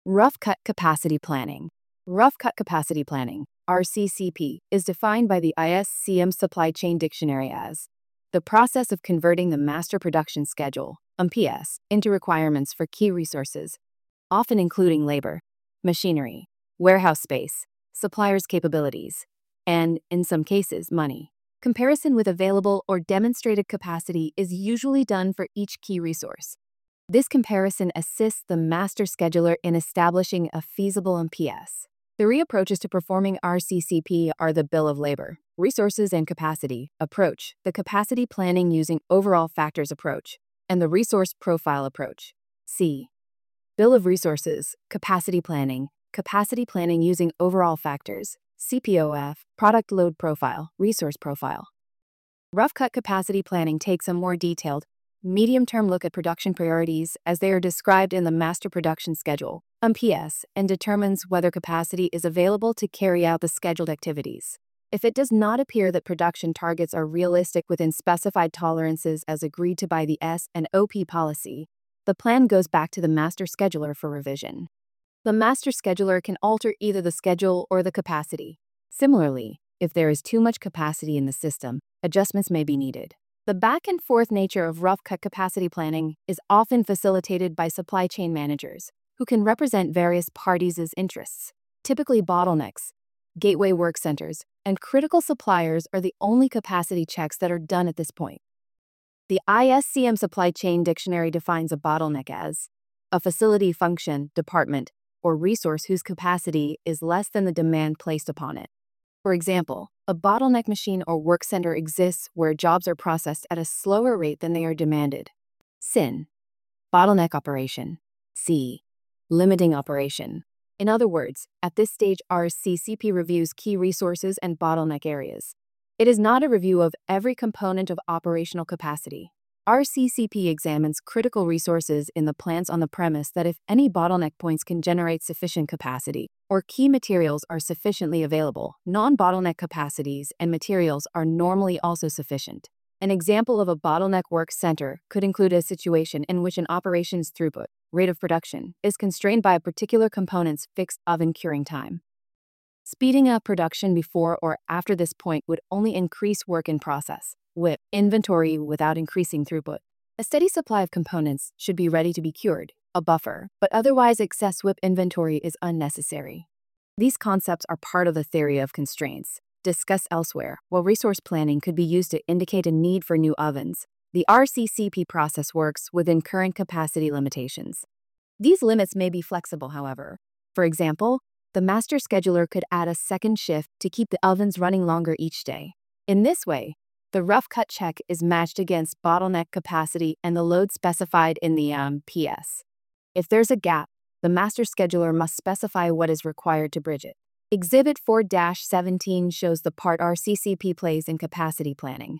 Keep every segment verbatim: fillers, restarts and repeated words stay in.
Rough Cut Capacity Planning. Rough Cut Capacity Planning, R C C P, is defined by the I S C M Supply Chain Dictionary as the process of converting the Master Production Schedule, M P S, into requirements for key resources, often including labor, machinery, warehouse space, suppliers' capabilities, and, in some cases, money. Comparison with available or demonstrated capacity is usually done for each key resource. This comparison assists the master scheduler in establishing a feasible M P S. Three approaches to performing R C C P are the Bill of Labor, Resources and Capacity approach, the Capacity Planning using Overall Factors approach, and the Resource Profile approach. C. Bill of Resources, Capacity Planning, Capacity Planning using Overall Factors, C P O F, Product Load Profile, Resource Profile. Rough Cut Capacity Planning takes a more detailed, medium-term look at production priorities as they are described in the Master Production Schedule, M P S, and determines whether capacity is available to carry out the scheduled activities. If it does not appear that production targets are realistic within specified tolerances as agreed to by the S and O P policy, the plan goes back to the Master Scheduler for revision. The Master Scheduler can alter either the schedule or the capacity. Similarly, if there is too much capacity in the system, adjustments may be needed. The back-and-forth nature of rough cut capacity planning is often facilitated by supply chain managers, who can represent various parties' interests. Typically, bottlenecks, gateway work centers, and critical suppliers are the only capacity checks that are done at this point. The I S C M Supply Chain Dictionary defines a bottleneck as a facility, function, department, or resource whose capacity is less than the demand placed upon it. For example, a bottleneck machine or work center exists where jobs are processed at a slower rate than they are demanded. S I N. Bottleneck operation. C. Limiting operation. In other words, at this stage, R C C P reviews key resources and bottleneck areas. It is not a review of every component of operational capacity. R C C P examines critical resources in the plants on the premise that if any bottleneck points can generate sufficient capacity, or key materials are sufficiently available, non-bottleneck capacities and materials are normally also sufficient. An example of a bottleneck work center could include a situation in which an operation's throughput, rate of production, is constrained by a particular component's fixed oven curing time. Speeding up production before or after this point would only increase work in process, W I P, inventory without increasing throughput. A steady supply of components should be ready to be cured, a buffer, but otherwise excess W I P inventory is unnecessary. These concepts are part of the theory of constraints, discussed elsewhere. While resource planning could be used to indicate a need for new ovens, the R C C P process works within current capacity limitations. These limits may be flexible, however. For example, the master scheduler could add a second shift to keep the ovens running longer each day. In this way, the rough cut check is matched against bottleneck capacity and the load specified in the M P S. If there's a gap, the master scheduler must specify what is required to bridge it. Exhibit four dash seventeen shows the part R C C P plays in capacity planning.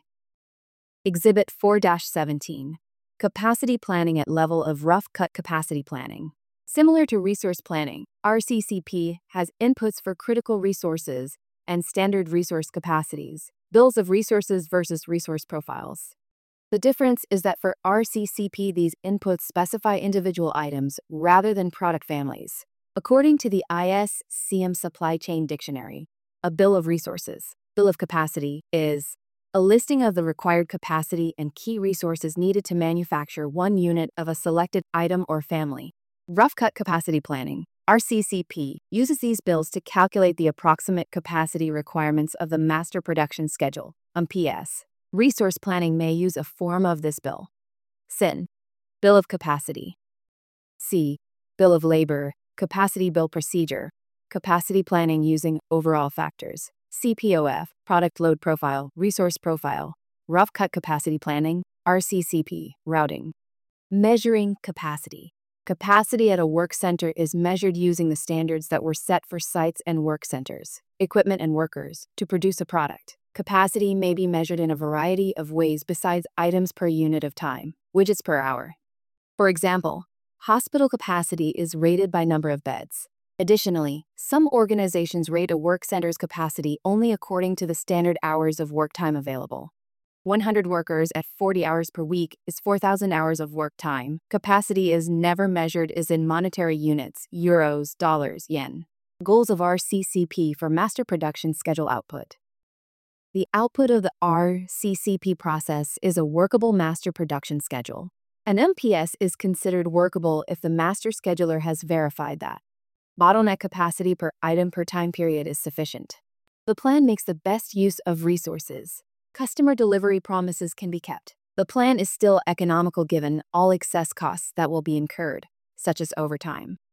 Exhibit four dash seventeen. Capacity planning at level of rough cut capacity planning. Similar to resource planning, R C C P has inputs for critical resources and standard resource capacities, bills of resources versus resource profiles. The difference is that for R C C P, these inputs specify individual items rather than product families. According to the I S C M Supply Chain Dictionary, a bill of resources, bill of capacity, is a listing of the required capacity and key resources needed to manufacture one unit of a selected item or family. Rough cut capacity planning, R C C P, uses these bills to calculate the approximate capacity requirements of the Master Production Schedule, M P S. Resource planning may use a form of this bill. S I N. Bill of capacity. C. Bill of labor, capacity bill procedure, capacity planning using overall factors. C P O F, product load profile, resource profile. Rough cut capacity planning, R C C P, routing. Measuring capacity. Capacity at a work center is measured using the standards that were set for sites and work centers, equipment and workers, to produce a product. Capacity may be measured in a variety of ways besides items per unit of time, widgets per hour. For example, hospital capacity is rated by number of beds. Additionally, some organizations rate a work center's capacity only according to the standard hours of work time available. one hundred workers at forty hours per week is four thousand hours of work time. Capacity is never measured is in monetary units, euros, dollars, yen. Goals of R C C P for master production schedule output. The output of the R C C P process is a workable master production schedule. An M P S is considered workable if the master scheduler has verified that bottleneck capacity per item per time period is sufficient. The plan makes the best use of resources. Customer delivery promises can be kept. The plan is still economical given all excess costs that will be incurred, such as overtime.